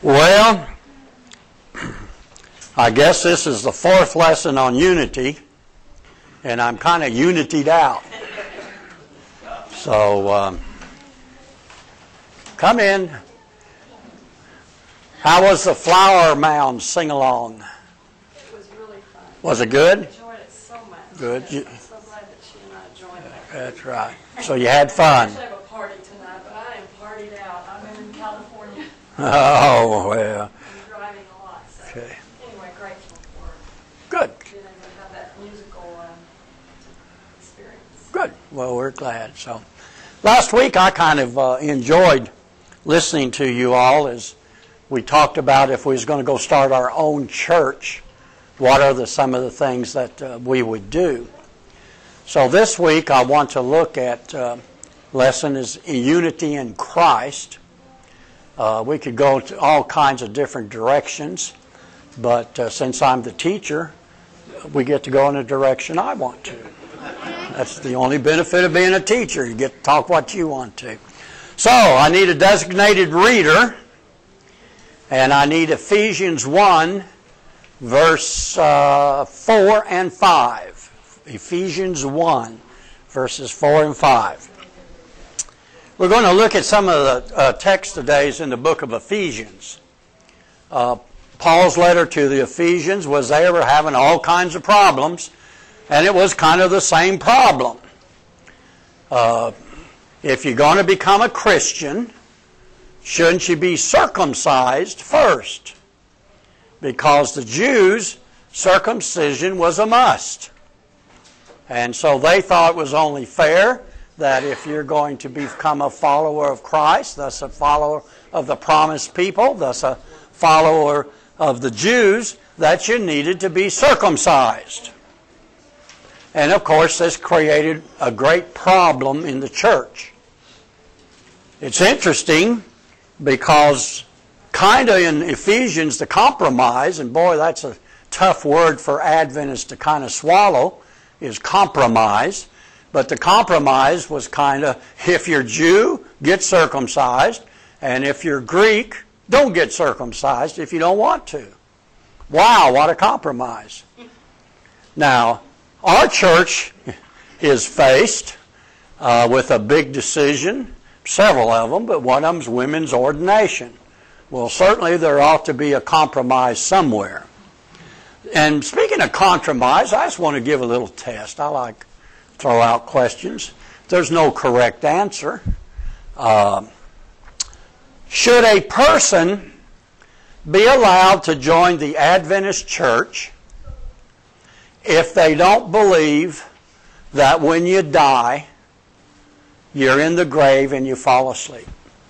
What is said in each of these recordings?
Well, I guess this is the fourth lesson on unity, and I'm kind of unitied out. So, come in. How was the flower mound sing-along? It was really fun. Was it good? I enjoyed it so much. Good. I'm so glad that she and I joined it. That's right. So you had fun. I actually have a party tonight, but I am partied out. I'm in California. Oh, well. I'm driving a lot. So. Okay. Anyway, grateful for Good. being able to have that musical experience. Good. Well, we're glad. So, last week I kind of enjoyed listening to you all as we talked about if we was going to go start our own church, what are some of the things that we would do. So this week I want to look at lesson is unity in Christ. We could go to all kinds of different directions, but since I'm the teacher, we get to go in the direction I want to. That's the only benefit of being a teacher. You get to talk what you want to. So I need a designated reader, and I need Ephesians 1, verse 4 and 5. Ephesians 1, verses 4 and 5. We're going to look at some of the text today in the book of Ephesians. Paul's letter to the Ephesians was they were having all kinds of problems, and it was kind of the same problem. If you're going to become a Christian, shouldn't you be circumcised first? Because the Jews, circumcision was a must. And so they thought it was only fair that if you're going to become a follower of Christ, thus a follower of the promised people, thus a follower of the Jews, that you needed to be circumcised. And of course, this created a great problem in the church. It's interesting because kind of in Ephesians, the compromise, and boy, that's a tough word for Adventists to kind of swallow, is compromise. But the compromise was kind of, if you're Jew, get circumcised, and if you're Greek, don't get circumcised if you don't want to. Wow, what a compromise. Now, our church is faced with a big decision, several of them, but one of them is women's ordination. Well, certainly there ought to be a compromise somewhere. And speaking of compromise, I just want to give a little test. I like to throw out questions. There's no correct answer. Should a person be allowed to join the Adventist church if they don't believe that when you die, you're in the grave and you fall asleep?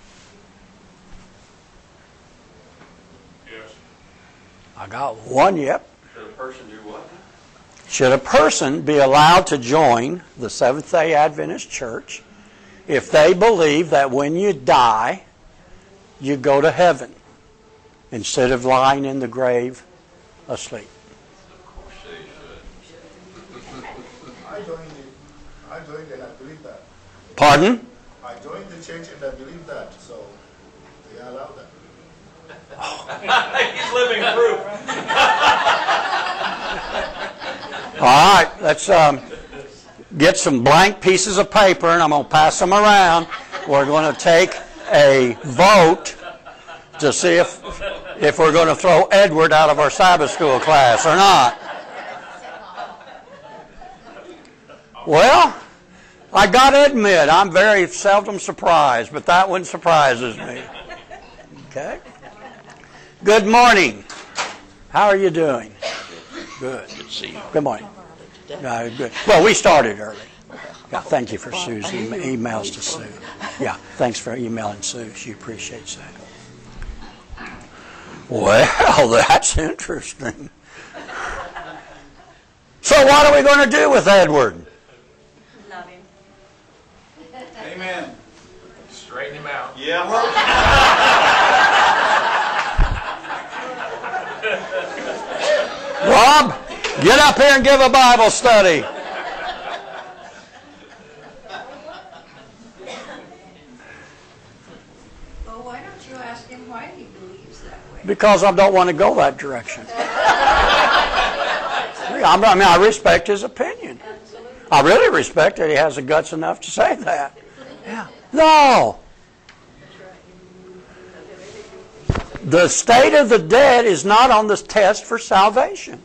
Yes. I got one, yep. Should a person do what? Should a person be allowed to join the Seventh-day Adventist church if they believe that when you die, you go to heaven instead of lying in the grave asleep? Of course they should. I joined and I believe that. Pardon? I joined the church and I believe that, so they allow that. He's living proof. All right, let's get some blank pieces of paper, and I'm going to pass them around. We're going to take a vote to see if we're going to throw Edward out of our Sabbath school class or not. Well, I got to admit, I'm very seldom surprised, but that one surprises me. Okay? Good morning. How are you doing? Good. Good to see you. Good morning. Good. Well, we started early. Yeah, thank you for Sue's emails to Sue. Yeah, thanks for emailing Sue. She appreciates that. Well, that's interesting. So what are we going to do with Edward? Love him. Amen. Straighten him out. Yeah. Rob, get up here and give a Bible study. Well, why don't you ask him why he believes Because I don't want to go that direction. I respect his opinion. I really respect that he has the guts enough to say that. Yeah. No. The state of the dead is not on the test for salvation.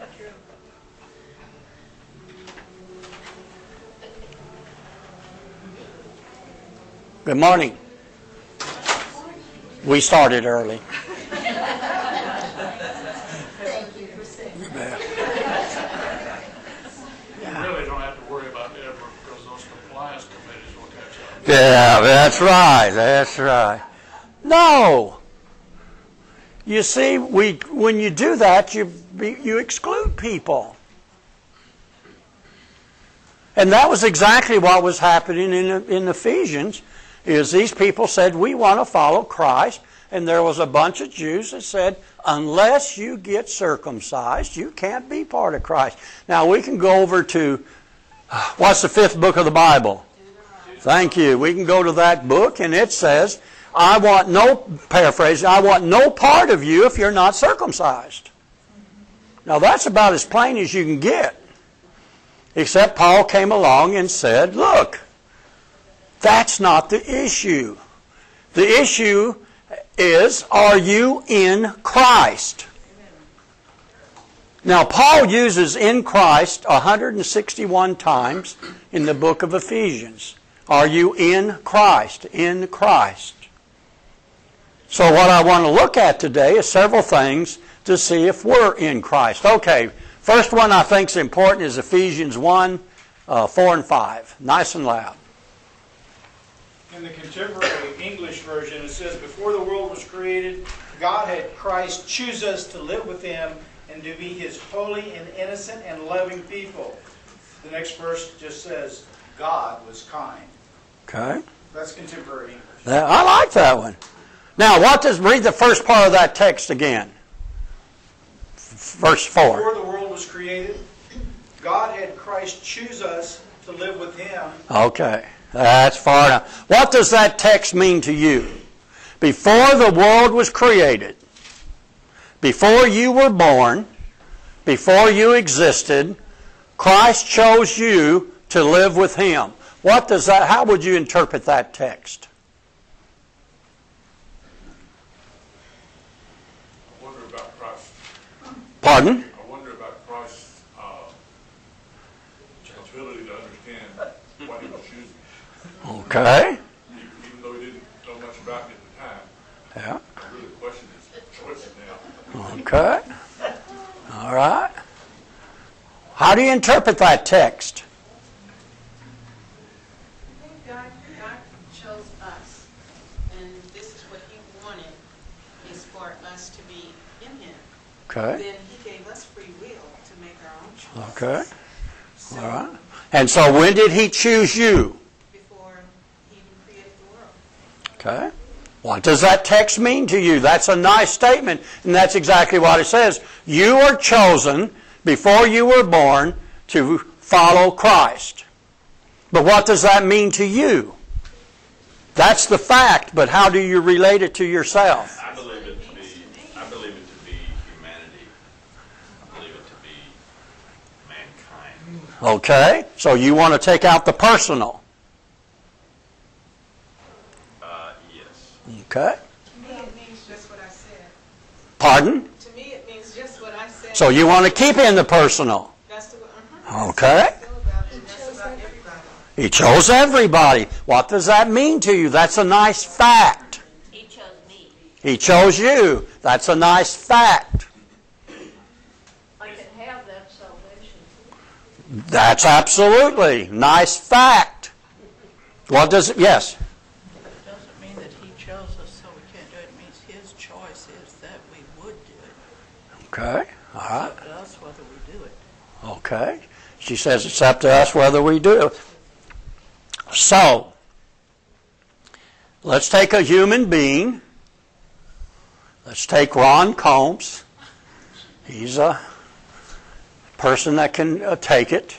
Good morning. We started early. Thank you for saying that. You really don't have to worry about that because those compliance committees will catch up. Yeah, that's right. That's right. No. You see, when you do that, you exclude people. And that was exactly what was happening in Ephesians, is these people said, we want to follow Christ. And there was a bunch of Jews that said, unless you get circumcised, you can't be part of Christ. Now, we can go over to, what's the 5th book of the Bible? Thank you. We can go to that book, and it says, I want no part of you if you're not circumcised. Now, that's about as plain as you can get. Except Paul came along and said, look, that's not the issue. The issue is, are you in Christ? Now, Paul uses in Christ 161 times in the book of Ephesians. Are you in Christ? In Christ. So what I want to look at today is several things to see if we're in Christ. Okay, first one I think is important is Ephesians 1, 4 and 5. Nice and loud. In the contemporary English version, it says, before the world was created, God had Christ choose us to live with Him and to be His holy and innocent and loving people. The next verse just says, God was kind. Okay. That's contemporary English. I like that one. Now, read the first part of that text again. Verse 4. Before the world was created, God had Christ choose us to live with Him. Okay. That's far enough. What does that text mean to you? Before the world was created, before you were born, before you existed, Christ chose you to live with Him. How would you interpret that text? I wonder about Christ. Pardon? I wonder about Christ's ability to understand what He was choosing. Okay. Even though He didn't know much about it at the time. Yeah. I really question His choices now. Okay. All right. How do you interpret that text? I think God chose us, and this is what He wanted, is for us to be in Him. Okay. Then He gave us free will to make our own choice. Okay. So, All right. And so when did He choose you? before He even created the world. Okay. What does that text mean to you? That's a nice statement, and that's exactly what it says. You are chosen before you were born to follow Christ. But what does that mean to you? That's the fact, but how do you relate it to yourself? I believe it to be humanity. I believe it to be mankind. Okay, so you want to take out the personal. Yes. Okay. To me, it means just what I said. Pardon? To me, it means just what I said. So you want to keep in the personal. That's the way. Okay. That's about it. That's about everybody. He chose everybody. What does that mean to you? That's a nice fact. He chose me. He chose you. That's a nice fact. I can have that salvation. That's absolutely nice fact. What does it? Yes. It doesn't mean that He chose us so we can't do it. It means His choice is that we would do it. Okay. All right. It's up to us whether we do it. Okay. She says it's up to us whether we do. So, let's take a human being. Let's take Ron Combs. He's a person that can take it.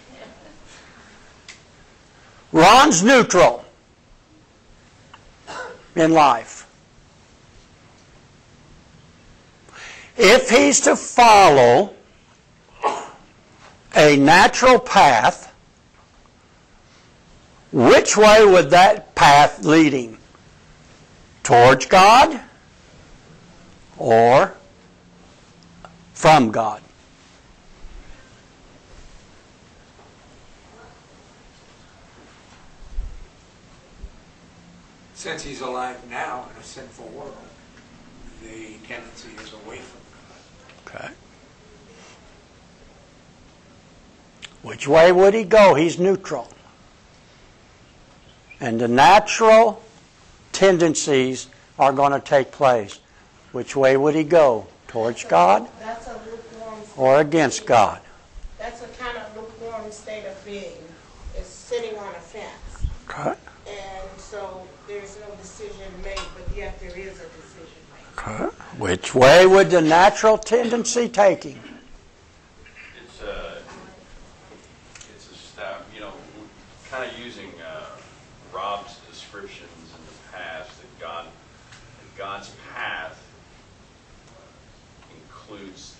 Ron's neutral. in life. If he's to follow a natural path, which way would that path lead him? Towards God or from God? Since he's alive now in a sinful world, the tendency is away from God. Okay. Which way would he go? He's neutral. And the natural tendencies are going to take place. Which way would he go? Towards God That's a lukewarm state. or against God? That's a kind of lukewarm state of being. It's sitting on a fence. Okay. And so there's no decision made, but yet there is a decision made. Okay. Which way would the natural tendency take him? It's a step, kind of using Rob's descriptions in the past that God's path includes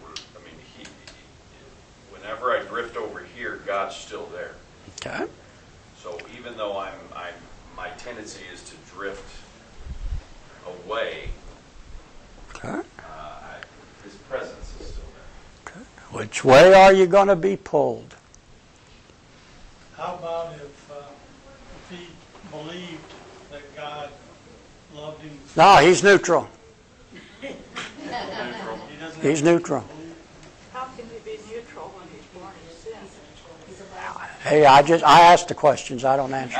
whenever I drift over here, God's still there. Okay. So even though my tendency is to drift away, Okay. His presence is still there. Okay. Which way are you going to be pulled? How about if he believed that God loved him? No, he's neutral. He doesn't He's neutral. How can he be neutral when he's born in sin? Hey, I ask the questions. I don't answer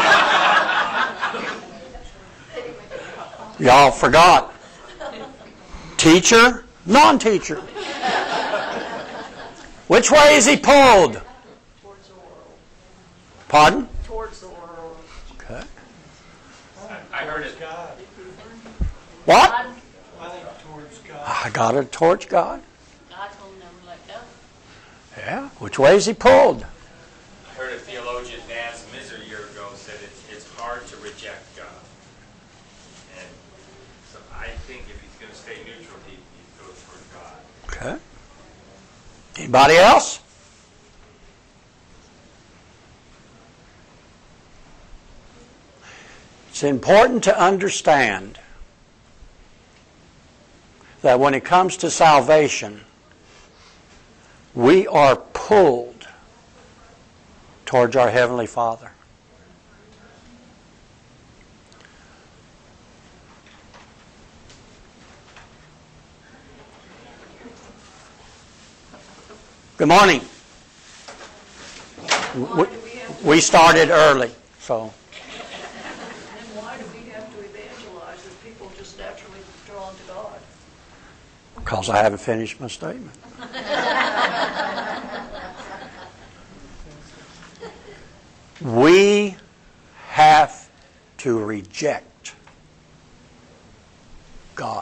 them. Y'all forgot. Teacher, non-teacher. Which way is he pulled? Towards the world. Pardon? Towards the world. Okay. I heard it. God. What? I think towards God. I got it towards God. God will never let go. Yeah. Which way is he pulled? I heard a theologian, Dan Smith, a year ago said it's hard to reject God. And so I think if he's going to stay neutral, he goes for God. Okay. Anybody else? It's important to understand that when it comes to salvation, we are pulled towards our Heavenly Father. Good morning. We started early, so. And why do we have to evangelize if people just naturally drawn to God? Because I haven't finished my statement. We have to reject God.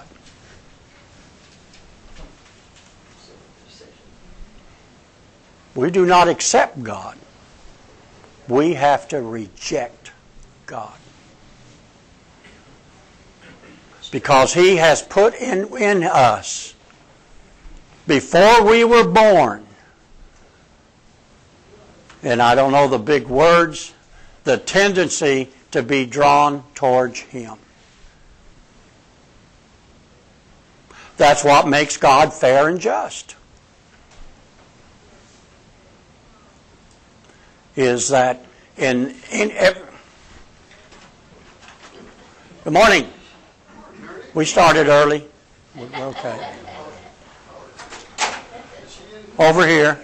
We do not accept God. We have to reject God. Because He has put in us, before we were born, and I don't know the big words, the tendency to be drawn towards Him. That's what makes God fair and just. Is that in every... Good morning. We started early. We're okay. Over here.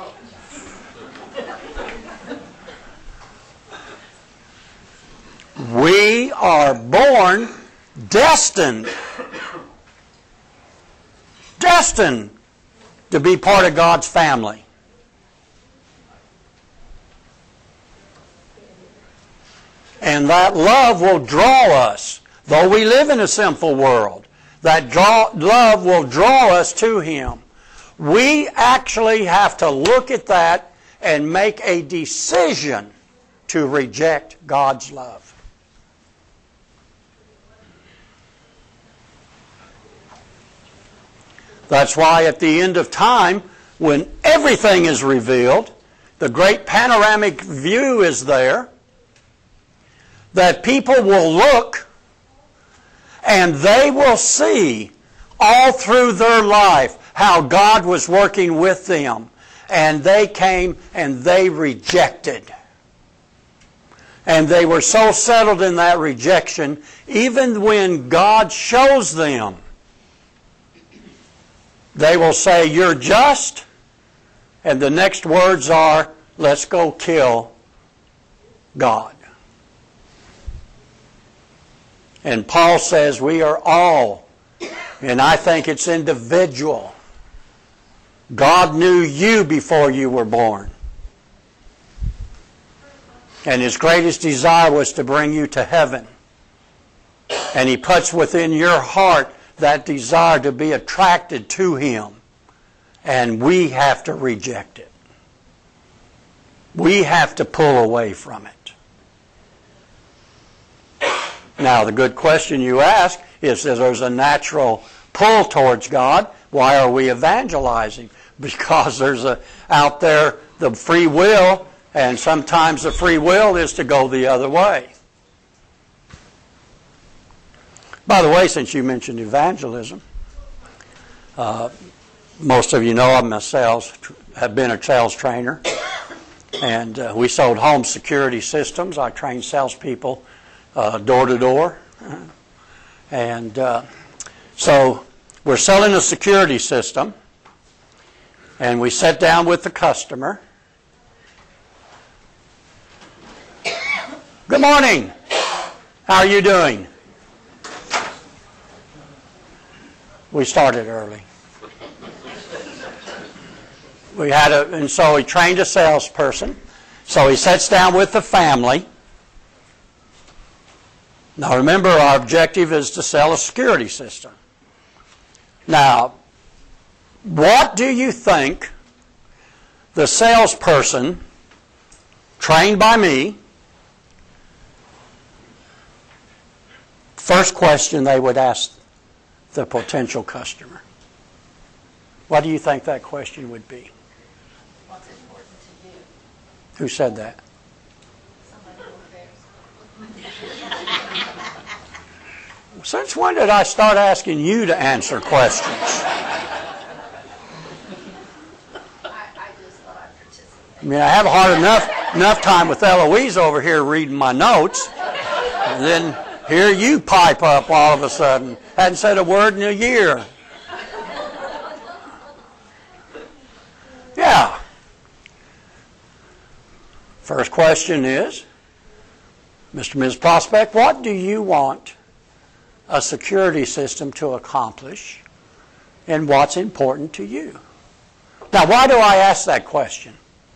We are born destined to be part of God's family. And that love will draw us, though we live in a sinful world, that love will draw us to Him. We actually have to look at that and make a decision to reject God's love. That's why at the end of time, when everything is revealed, the great panoramic view is there, that people will look and they will see all through their life how God was working with them. And they came and they rejected. And they were so settled in that rejection, even when God shows them, they will say, "You're just," and the next words are, "Let's go kill God." And Paul says we are all, and I think it's individual. God knew you before you were born. And His greatest desire was to bring you to heaven. And He puts within your heart that desire to be attracted to Him. And we have to reject it. We have to pull away from it. Now, the good question you ask is, there's a natural pull towards God. Why are we evangelizing? Because there's out there the free will, and sometimes the free will is to go the other way. By the way, since you mentioned evangelism, most of you know have been a sales trainer, and we sold home security systems. I trained salespeople door to door, and so we're selling a security system, and we sat down with the customer. "Good morning. How are you doing?" We started early. And so he trained a salesperson. So he sits down with the family. Now remember, our objective is to sell a security system. Now, what do you think the salesperson, trained by me, first question they would ask the potential customer? What do you think that question would be? What's important to you? Who said that? Somebody over there. Since when did I start asking you to answer questions? I just thought I'd participate. I mean, I have hard enough time with Eloise over here reading my notes, and then here you pipe up all of a sudden. Hadn't said a word in a year. Yeah. First question is, Mr. and Ms. Prospect, what do you want a security system to accomplish, and what's important to you? Now, why do I ask that question?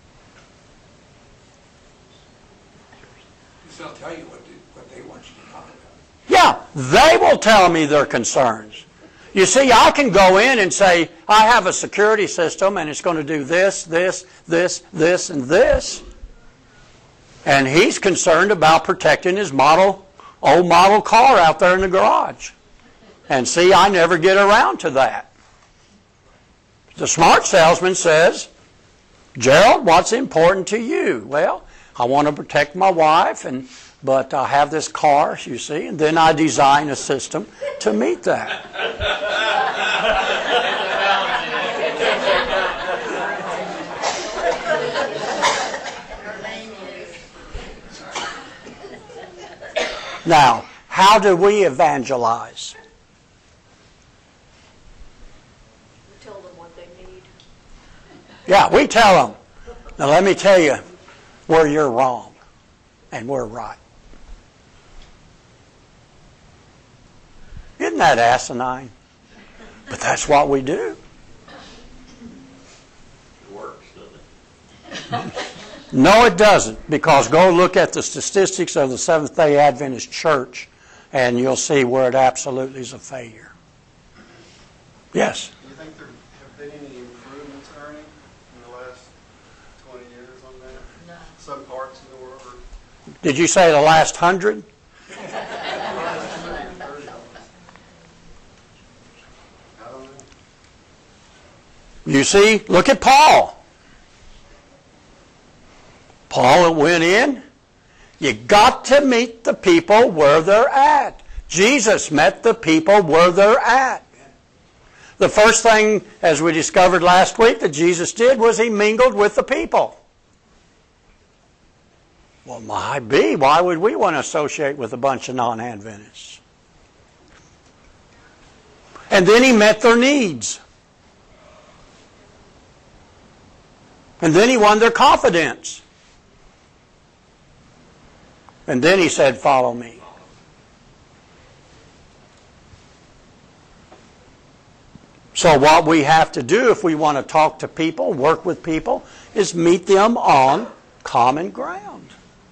Because they'll tell you what they want you to talk about. Yeah, they will tell me their concerns. You see, I can go in and say, I have a security system and it's going to do this, this, this, this, and this. And he's concerned about protecting his old model car out there in the garage. And see, I never get around to that. The smart salesman says, Gerald, what's important to you? Well, I want to protect my wife, but I have this car, you see, and then I design a system to meet that. Now, how do we evangelize? We tell them what they need. Yeah, we tell them. Now, let me tell you where you're wrong and we're right. Isn't that asinine? But that's what we do. It works, doesn't it? No, it doesn't, because go look at the statistics of the Seventh-day Adventist Church, and you'll see where it absolutely is a failure. Yes? Do you think there have been any improvements, Ernie, in the last 20 years on that? No. Some parts of the world? Did you say the last 100? I don't know. You see, look at Paul. Paul went in. You got to meet the people where they're at. Jesus met the people where they're at. The first thing, as we discovered last week, that Jesus did was He mingled with the people. Well, why would we want to associate with a bunch of non-Adventists? And then He met their needs. And then He won their confidence. And then He said, follow me. So what we have to do if we want to talk to people, work with people, is meet them on common ground.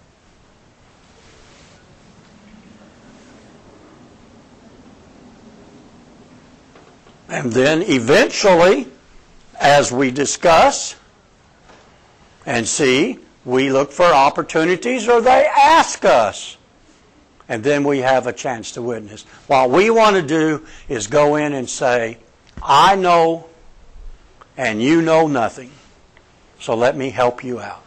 And then eventually, as we discuss and see, we look for opportunities or they ask us. And then we have a chance to witness. What we want to do is go in and say, I know and you know nothing, so let me help you out.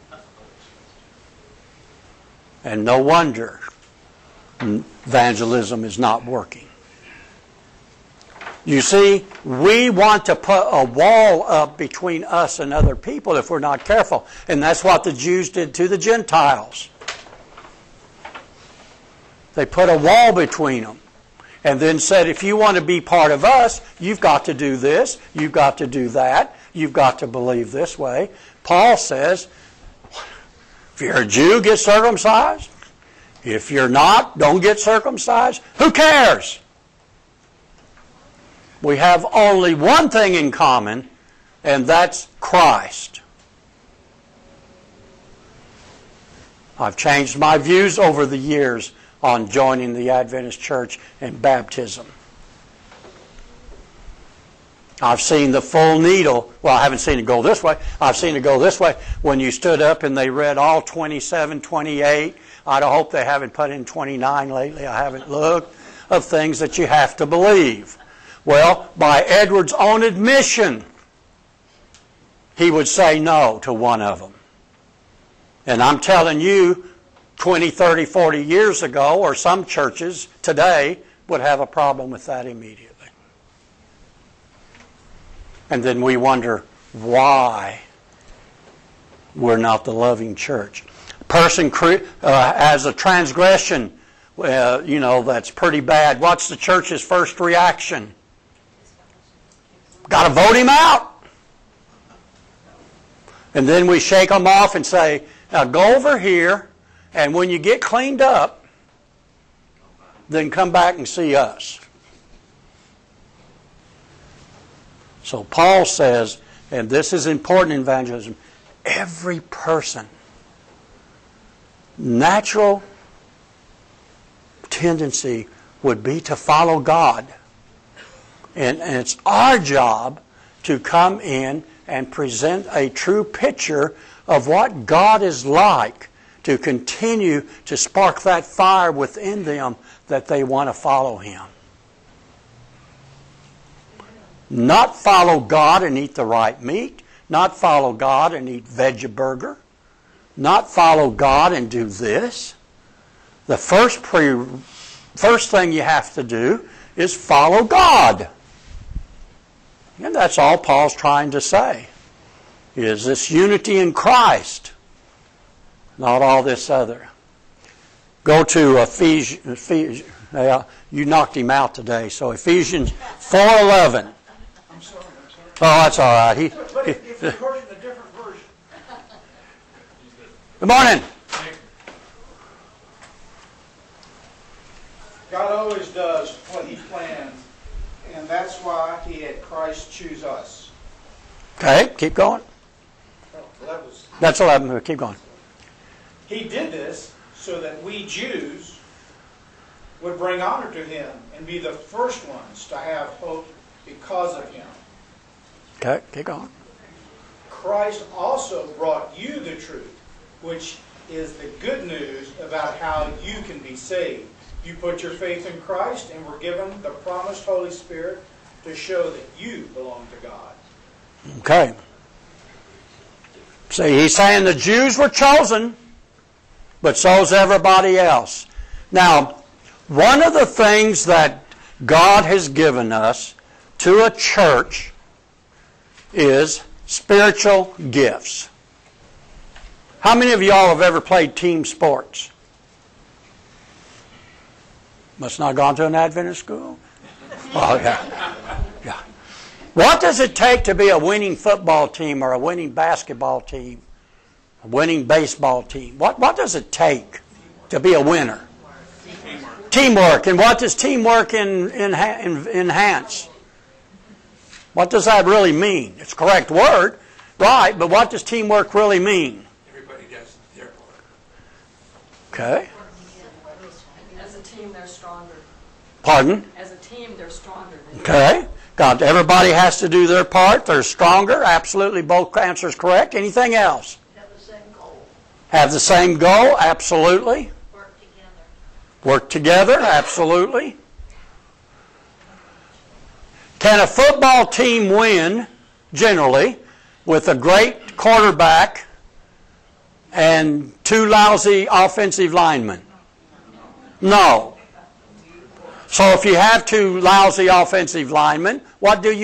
And no wonder evangelism is not working. You see, we want to put a wall up between us and other people if we're not careful. And that's what the Jews did to the Gentiles. They put a wall between them. And then said, if you want to be part of us, you've got to do this, you've got to do that, you've got to believe this way. Paul says, if you're a Jew, get circumcised. If you're not, don't get circumcised. Who cares? We have only one thing in common, and that's Christ. I've changed my views over the years on joining the Adventist Church and baptism. I've seen the full needle. Well, I haven't seen it go this way. I've seen it go this way. When you stood up and they read all 27, 28, I'd hope they haven't put in 29 lately. I haven't looked, of things that you have to believe. Well, by Edward's own admission, he would say no to one of them. And I'm telling you, 20, 30, 40 years ago, or some churches today, would have a problem with that immediately. And then we wonder why we're not the loving church. A person has a transgression, that's pretty bad. What's the church's first reaction? Got to vote him out. And then we shake them off and say, now go over here, and when you get cleaned up, then come back and see us. So Paul says, and this is important in evangelism, every person, natural tendency would be to follow God. And it's our job to come in and present a true picture of what God is like, to continue to spark that fire within them that they want to follow Him. Not follow God and eat the right meat. Not follow God and eat veggie burger. Not follow God and do this. The first thing you have to do is follow God. And that's all Paul's trying to say, is this unity in Christ, not all this other. Go to Ephesians. You knocked him out today, so Ephesians 4:11. I'm sorry. Oh, that's all right. But if you're quoting a different version. Good morning. God always does what He plans, and that's why He had Christ choose us. Okay, keep going. That's 11. Keep going. He did this so that we Jews would bring honor to Him and be the first ones to have hope because of Him. Okay, keep going. Christ also brought you the truth, which is the good news about how you can be saved. You put your faith in Christ and were given the promised Holy Spirit to show that you belong to God. Okay. See, he's saying the Jews were chosen, but so's everybody else. Now, one of the things that God has given us to a church is spiritual gifts. How many of y'all have ever played team sports? Must not have gone to an Adventist school? Oh, yeah. Yeah. What does it take to be a winning football team or a winning basketball team, a winning baseball team? What does it take to be a winner? Teamwork. And what does teamwork enhance? What does that really mean? It's a correct word, right, but what does teamwork really mean? Everybody does their part. Okay. As a team, they're stronger. Pardon? As a team, they're stronger. Okay. God, everybody has to do their part. They're stronger. Absolutely, both answers correct. Anything else? Have the same goal. Have the same goal? Absolutely. Work together. Work together? Absolutely. Can a football team win, generally, with a great quarterback and two lousy offensive linemen? No. So if you have two lousy offensive linemen, what do?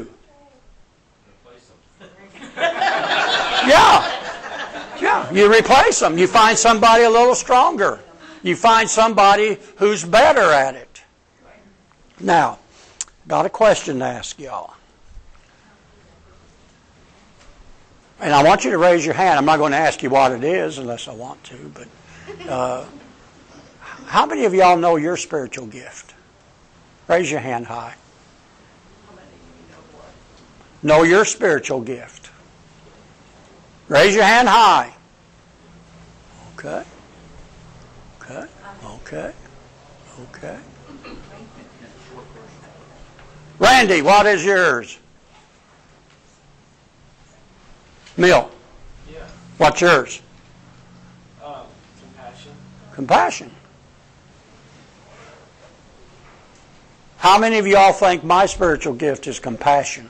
Yeah, you replace them. You find somebody a little stronger. You find somebody who's better at it. Now, got a question to ask y'all. And I want you to raise your hand. I'm not going to ask you what it is unless I want to, but how many of y'all know your spiritual gift? Raise your hand high. Know your spiritual gift. Raise your hand high. Okay. Okay. Okay. Okay. Randy, what is yours? Mill. Yeah. What's yours? Compassion. Compassion. How many of y'all think my spiritual gift is compassion?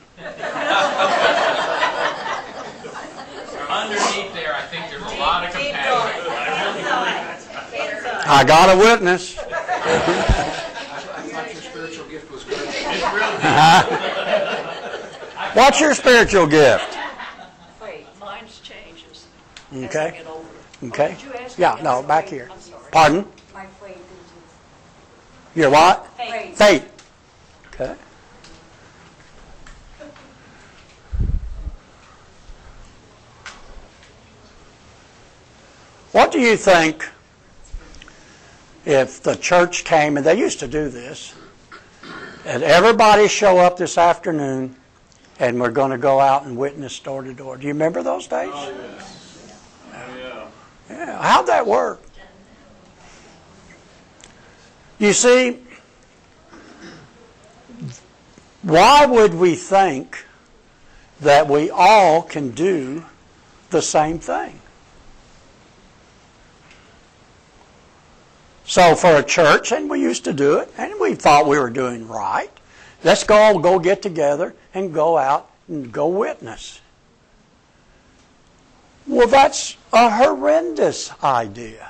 Underneath there, I think there's a lot of compassion. I got a witness. I thought your spiritual gift was good. What's your spiritual gift? Faith. Mine's changes. Okay. As I get older. Okay. Did you ask Yeah, me? no, I'm back sorry. here. I'm sorry. Pardon? My faith Your what? Faith. Faith. Okay. What do you think if the church came, and they used to do this, and everybody show up this afternoon and we're going to go out and witness door to door? Do you remember those days? Oh, yes. Yeah. Yeah. How'd that work? You see, why would we think that we all can do the same thing? So for a church, and we used to do it, and we thought we were doing right, let's go get together and go out and go witness. Well, that's a horrendous idea.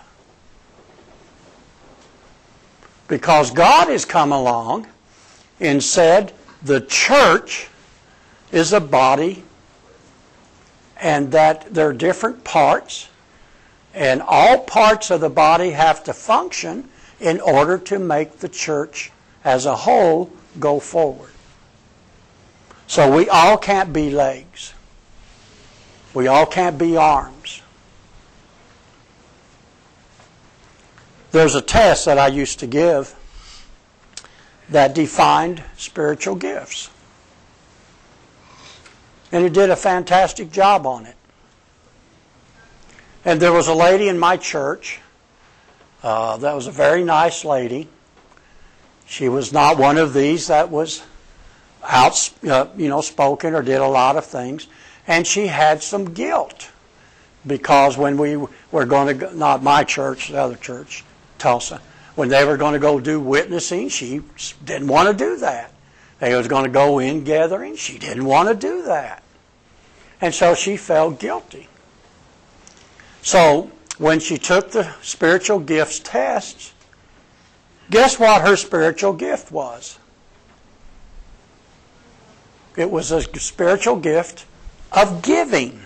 Because God has come along and said the church is a body and that there are different parts, and all parts of the body have to function in order to make the church as a whole go forward. So we all can't be legs. We all can't be arms. There's a test that I used to give that defined spiritual gifts. And it did a fantastic job on it. And there was a lady in my church that was a very nice lady. She was not one of these that was spoken or did a lot of things. And she had some guilt because when we were going to go, not my church, the other church, Tulsa, when they were going to go do witnessing, she didn't want to do that. They was going to go in gathering. She didn't want to do that. And so she felt guilty. So when she took the spiritual gifts test, guess what her spiritual gift was? It was a spiritual gift of giving.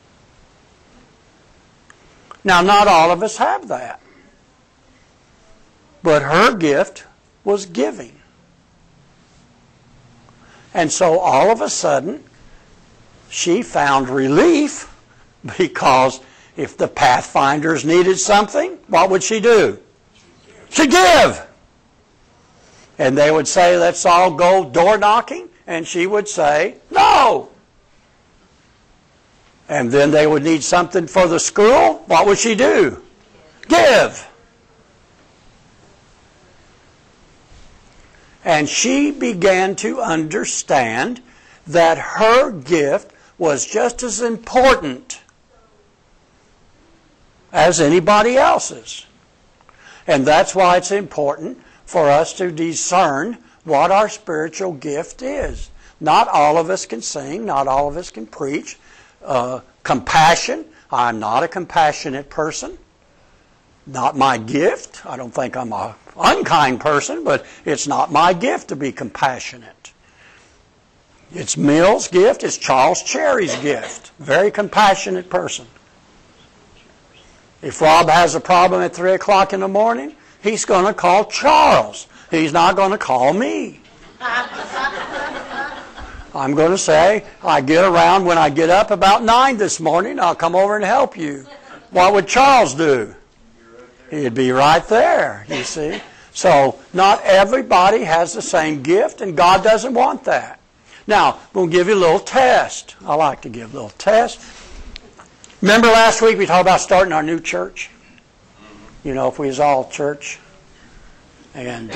Now, not all of us have that. But her gift was giving. And so all of a sudden, she found relief, because if the Pathfinders needed something, what would she do? She'd give. And they would say, let's all go door knocking. And she would say, no. And then they would need something for the school. What would she do? Give. And she began to understand that her gift was just as important as anybody else's. And that's why it's important for us to discern what our spiritual gift is. Not all of us can sing. Not all of us can preach. Compassion. I'm not a compassionate person. Not my gift. I don't think I'm an unkind person, but it's not my gift to be compassionate. It's Mill's gift. It's Charles Cherry's gift. Very compassionate person. If Rob has a problem at 3 o'clock in the morning, he's going to call Charles. He's not going to call me. I'm going to say, I get around when I get up about 9 this morning, I'll come over and help you. What would Charles do? He'd be right there, you see. So not everybody has the same gift, and God doesn't want that. Now, we'll give you a little test. I like to give a little test. Remember last week we talked about starting our new church? You know, if we was all church. And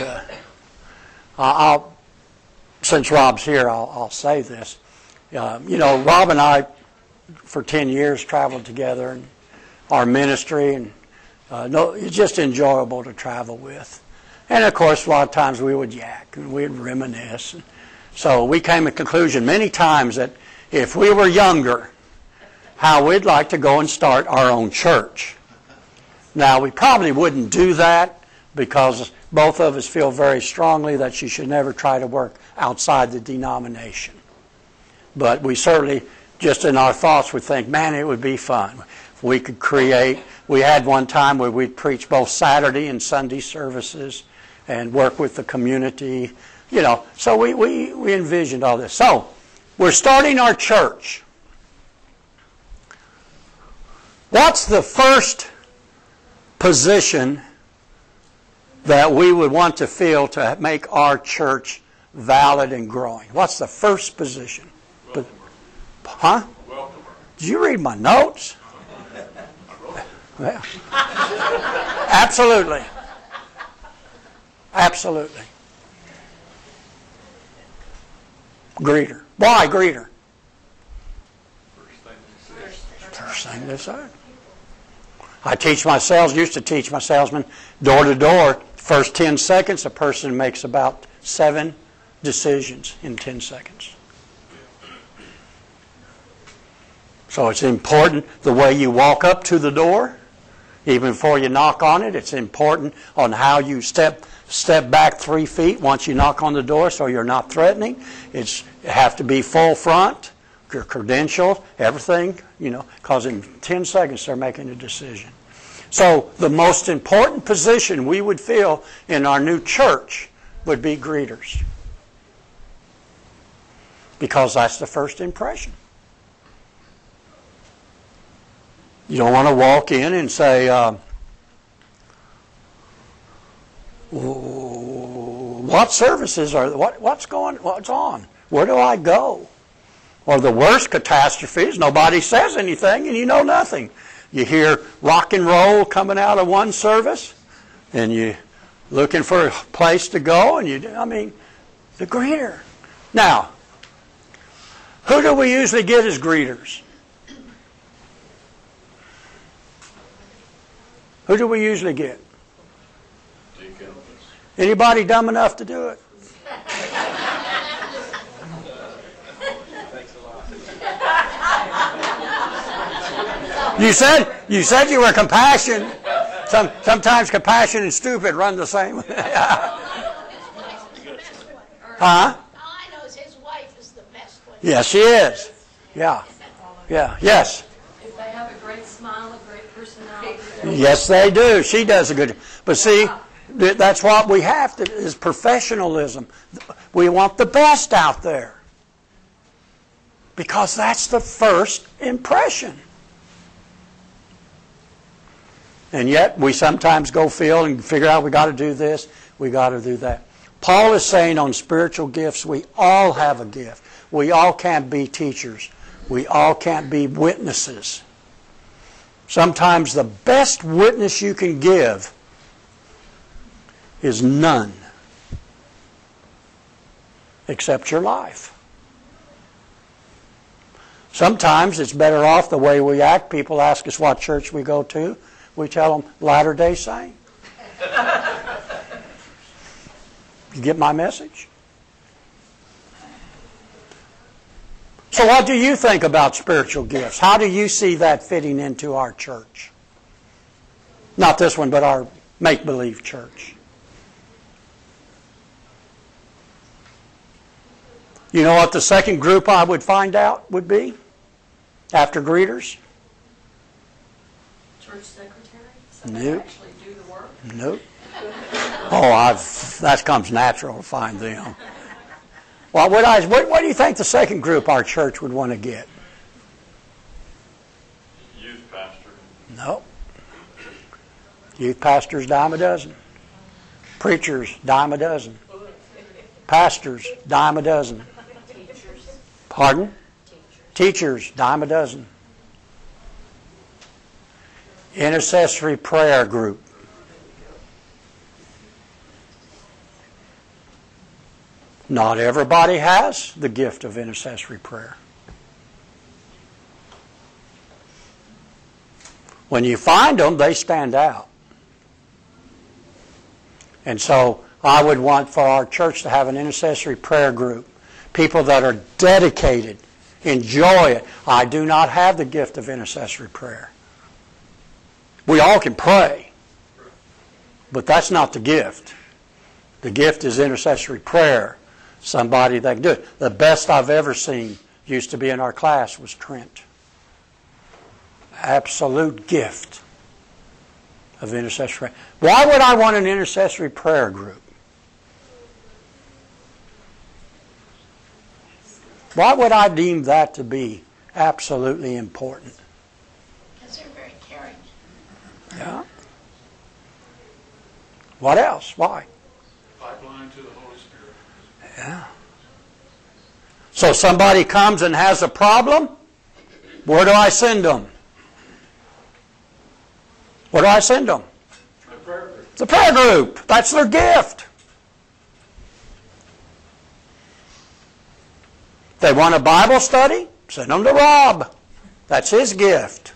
since Rob's here, I'll say this. You know, Rob and I, for 10 years, traveled together in our ministry, and it's just enjoyable to travel with. And of course, a lot of times we would yak and we'd reminisce. So we came to the conclusion many times that if we were younger, how we'd like to go and start our own church. Now, we probably wouldn't do that because both of us feel very strongly that you should never try to work outside the denomination. But we certainly, just in our thoughts, would think, man, it would be fun. If we could create. We had one time where we'd preach both Saturday and Sunday services and work with the community. You know, so we envisioned all this. So, we're starting our church. What's the first position that we would want to fill to make our church valid and growing? What's the first position? Welcomer. Huh? Welcomer. Did you read my notes? Yeah. Absolutely. Absolutely. Greeter. Why greeter? First thing they say. I used to teach my salesmen door to door. First 10 seconds, a person makes about 7 decisions in 10 seconds. So it's important the way you walk up to the door, even before you knock on it. It's important on how you step back 3 feet once you knock on the door, so you're not threatening. It have to be full front, your credentials, everything, you know, because in 10 seconds they're making a decision. So the most important position we would fill in our new church would be greeters, because that's the first impression. You don't want to walk in and say, what services are, what's on? Where do I go? Or the worst catastrophe is nobody says anything and you know nothing. You hear rock and roll coming out of one service, and you looking for a place to go, and the greeter. Now, who do we usually get as greeters? Who do we usually get? Deacon. Anybody dumb enough to do it? Thanks a lot. You said you were compassion. Sometimes compassion and stupid run the same. Huh? All I know is his wife is the best one. Yes, she is. Yeah. Yes. If they have a great smile, a great personality. Yes, they do. She does a good. But see, that's what we have to is professionalism. We want the best out there because that's the first impression. And yet we sometimes go feel and figure out we got to do this, we got to do that. Paul is saying on spiritual gifts, we all have a gift. We all can't be teachers. We all can't be witnesses. Sometimes the best witness you can give is none, except your life. Sometimes it's better off the way we act. People ask us what church we go to. We tell them Latter-day Saint. You get my message? So what do you think about spiritual gifts? How do you see that fitting into our church? Not this one, but our make-believe church. You know what the second group I would find out would be after greeters? Church secretary? Somebody Nope. actually do the work? Nope. That comes natural to find them. Well, what do you think the second group our church would want to get? Youth pastor. No. Youth pastors, dime a dozen. Preachers, dime a dozen. Pastors, dime a dozen. Teachers. Pardon? Teachers, dime a dozen. Intercessory prayer group. Not everybody has the gift of intercessory prayer. When you find them, they stand out. And so I would want for our church to have an intercessory prayer group. People that are dedicated, enjoy it. I do not have the gift of intercessory prayer. We all can pray, but that's not the gift. The gift is intercessory prayer. Somebody that can do it. The best I've ever seen used to be in our class was Trent. Absolute gift of intercessory prayer. Why would I want an intercessory prayer group? Why would I deem that to be absolutely important? Because they're very caring. Yeah. What else? Why? Pipeline to the Holy Spirit. Yeah. So somebody comes and has a problem, where do I send them? Where do I send them? The prayer group. The prayer group. That's their gift. They want a Bible study? Send them to Rob. That's his gift.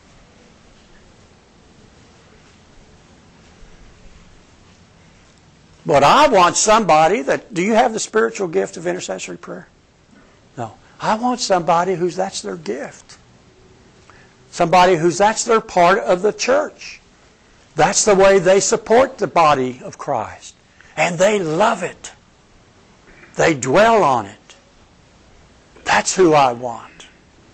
But I want somebody that... Do you have the spiritual gift of intercessory prayer? No. I want somebody who's that's their gift. Somebody who's that's their part of the church. That's the way they support the body of Christ. And they love it. They dwell on it. That's who I want.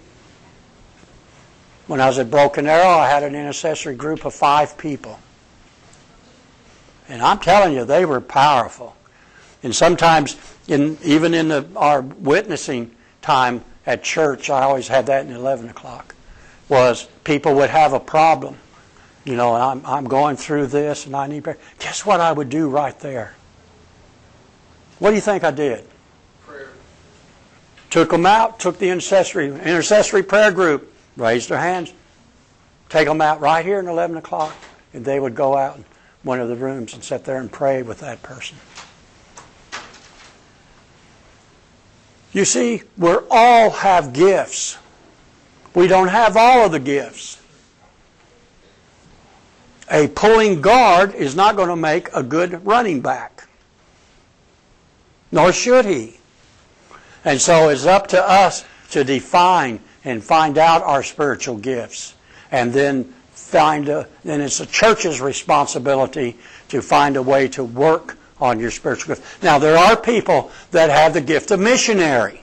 When I was at Broken Arrow, I had an intercessory group of 5 people. And I'm telling you, they were powerful. And sometimes, even in our witnessing time at church, I always had that in 11 o'clock, was people would have a problem. You know, I'm going through this and I need prayer. Guess what I would do right there? What do you think I did? Prayer. Took them out, took the intercessory prayer group, raised their hands, take them out right here at 11 o'clock, and they would go out in one of the rooms and sit there and pray with that person. You see, we all have gifts. We don't have all of the gifts. A pulling guard is not going to make a good running back. Nor should he. And so it's up to us to define and find out our spiritual gifts and then then it's the church's responsibility to find a way to work on your spiritual gift. Now, there are people that have the gift of missionary.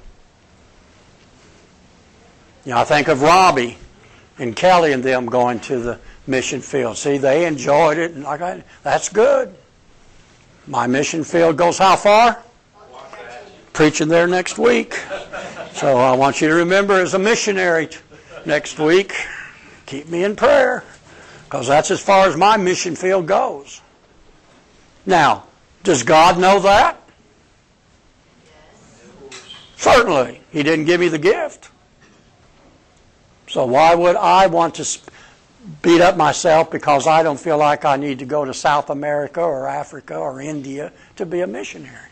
I think of Robbie and Kelly and them going to the mission field. See, they enjoyed it, and that's good. My mission field goes how far? Preaching there next week. So I want you to remember as a missionary next week, keep me in prayer, because that's as far as my mission field goes. Now, does God know that? Certainly. He didn't give me the gift. So why would I want to beat up myself because I don't feel like I need to go to South America or Africa or India to be a missionary?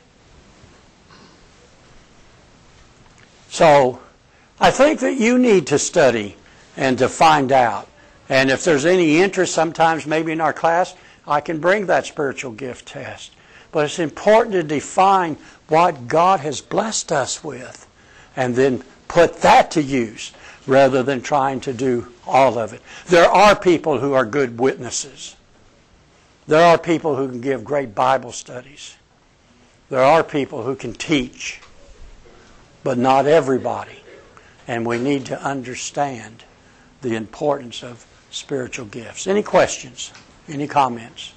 So I think that you need to study and to find out. And if there's any interest, sometimes maybe in our class, I can bring that spiritual gift test. But it's important to define what God has blessed us with and then put that to use rather than trying to do all of it. There are people who are good witnesses. There are people who can give great Bible studies. There are people who can teach, but not everybody. And we need to understand the importance of spiritual gifts. Any questions? Any comments?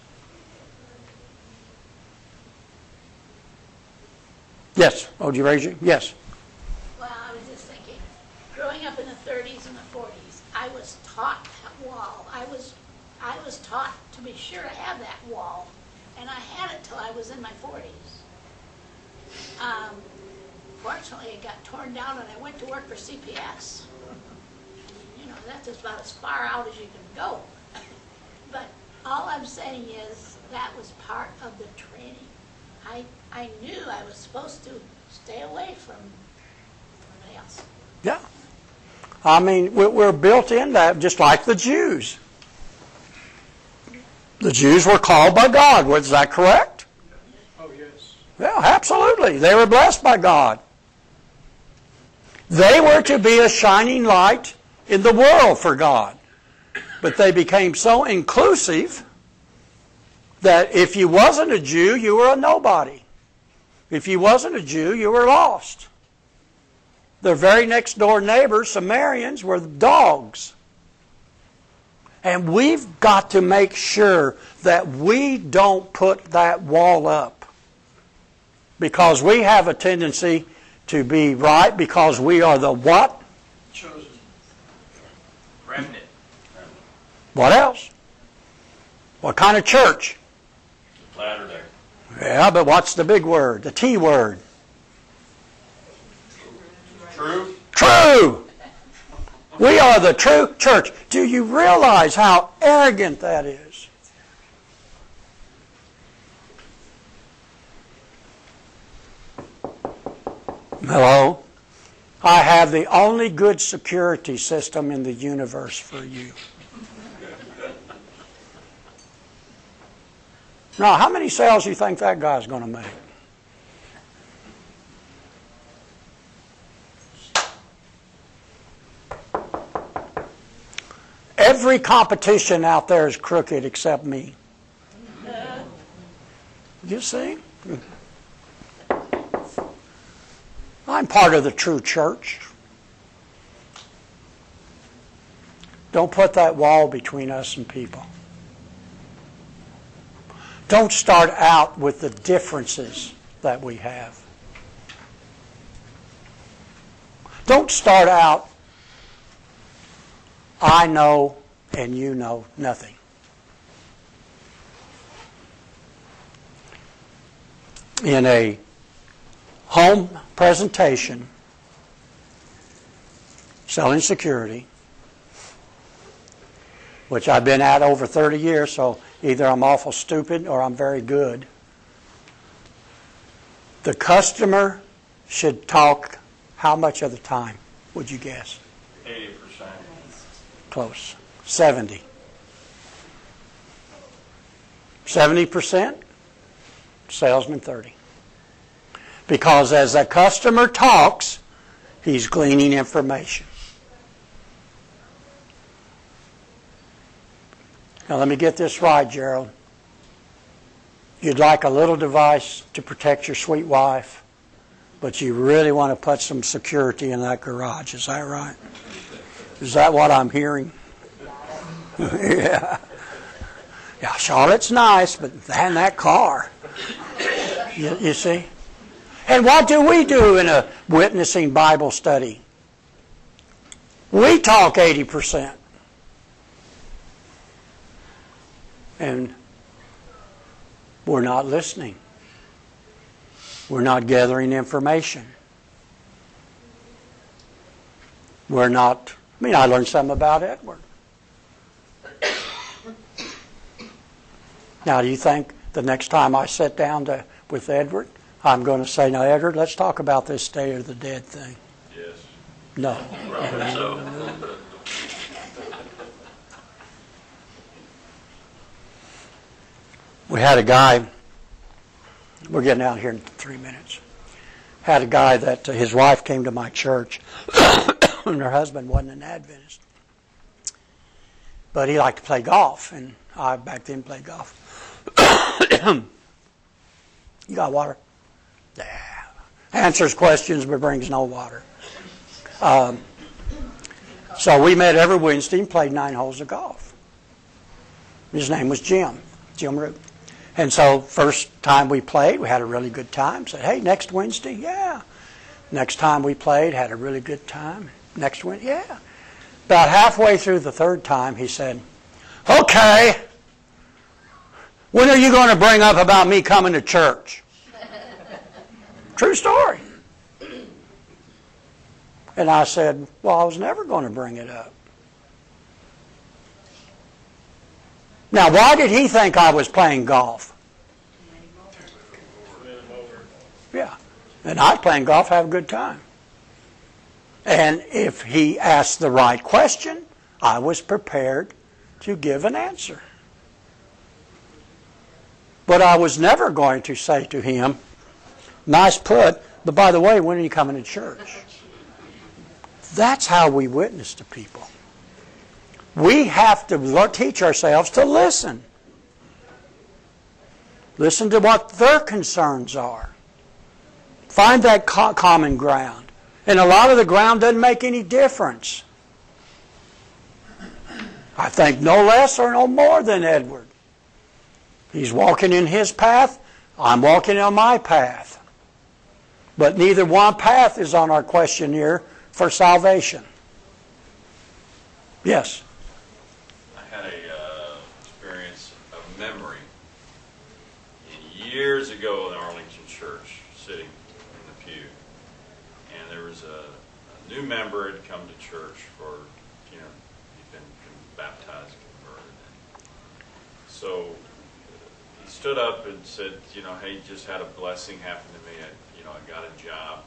Yes. Oh, did you raise your? Yes. Well, I was just thinking, growing up in the 30s and the 40s, I was taught that wall. I was taught to be sure to have that wall, and I had it till I was in my 40s. Fortunately, it got torn down, and I went to work for CPS. That's about as far out as you can go. But all I'm saying is that was part of the training. I knew I was supposed to stay away from everybody else. Yeah. I mean, we're built in that, just like the Jews. The Jews were called by God. Was that correct? Oh, yes. Yeah, absolutely. They were blessed by God. They were to be a shining light in the world for God. But they became so inclusive that if you wasn't a Jew, you were a nobody. If you wasn't a Jew, you were lost. Their very next door neighbors, Samaritans, were dogs. And we've got to make sure that we don't put that wall up. Because we have a tendency to be right because we are the what? Chosen. Remnant. What else? What kind of church? Latter-day. Yeah, but what's the big word? The T word. True? True! We are the true church. Do you realize how arrogant that is? Hello? I have the only good security system in the universe for you. Now, how many sales do you think that guy's going to make? Every competition out there is crooked except me. You see? I'm part of the true church. Don't put that wall between us and people. Don't start out with the differences that we have. Don't start out, I know and you know nothing. In a home presentation, selling security, which I've been at over 30 years, so either I'm awful stupid or I'm very good. The customer should talk how much of the time, would you guess? 80%. Close. 70. 70%, salesman 30. Because as the customer talks, he's gleaning information. Now let me get this right, Gerald. You'd like a little device to protect your sweet wife, but you really want to put some security in that garage. Is that right? Is that what I'm hearing? Yeah. Yeah, Charlotte's nice, but and that car. You see? And what do we do in a witnessing Bible study? We talk 80%. And we're not listening. We're not gathering information. We're not, I learned something about Edward. Now, do you think the next time I sit down with Edward, I'm going to say, now, Edward, let's talk about this Day of the Dead thing? Yes. No. Probably so. We had a guy, we're getting out here in 3 minutes, had a guy that his wife came to my church, and her husband wasn't an Adventist. But he liked to play golf, and I back then played golf. You got water? Yeah. Answers questions but brings no water. So we met every Wednesday and played 9 holes of golf. His name was Jim Root. And so first time we played, we had a really good time. Said, hey, next Wednesday? Yeah. Next time we played, had a really good time. Next Wednesday? Yeah. About halfway through the third time, he said, okay, when are you going to bring up about me coming to church? True story. And I said, well, I was never going to bring it up. Now, why did he think I was playing golf? Yeah. And I playing golf, have a good time. And if he asked the right question, I was prepared to give an answer. But I was never going to say to him, nice put, but by the way, when are you coming to church? That's how we witness to people. We have to teach ourselves to listen. Listen to what their concerns are. Find that common ground. And a lot of the ground doesn't make any difference. I think no less or no more than Edward. He's walking in his path. I'm walking on my path. But neither one path is on our questionnaire for salvation. Yes? I had a experience of memory years ago in Arlington Church, sitting in the pew. And there was a new member had come to church for, he'd been baptized, converted. So he stood up and said, hey, just had a blessing happen to me. I got a job.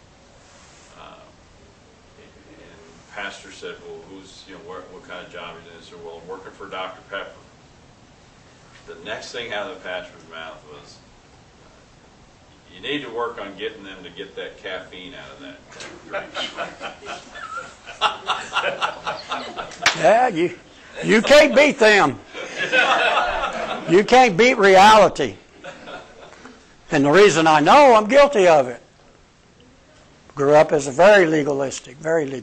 And pastor said, well, what kind of job is it? I said, well, I'm working for Dr. Pepper. The next thing out of the pastor's mouth was, you need to work on getting them to get that caffeine out of that drink. Yeah, you can't beat them. You can't beat reality. And the reason I know, I'm guilty of it. Grew up as a very legalistic.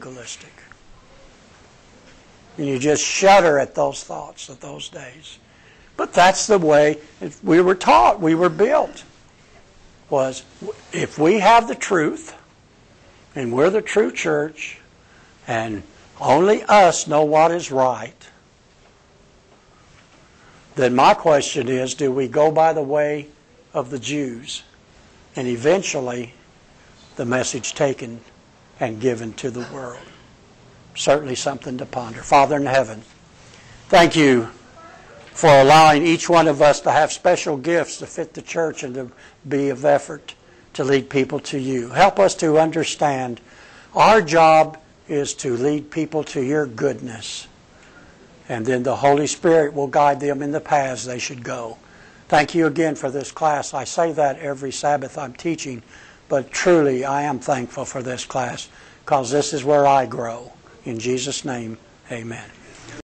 And you just shudder at those thoughts of those days. But that's the way we were taught, we were built. Was if we have the truth, and we're the true church, and only us know what is right, then my question is, do we go by the way of the Jews, and eventually the message taken and given to the world? Certainly something to ponder. Father in heaven, thank you for allowing each one of us to have special gifts to fit the church and to be of effort to lead people to you. Help us to understand our job is to lead people to your goodness, and then the Holy Spirit will guide them in the paths they should go. Thank you again for this class. I say that every Sabbath I'm teaching, but truly I am thankful for this class because this is where I grow. In Jesus' name, amen.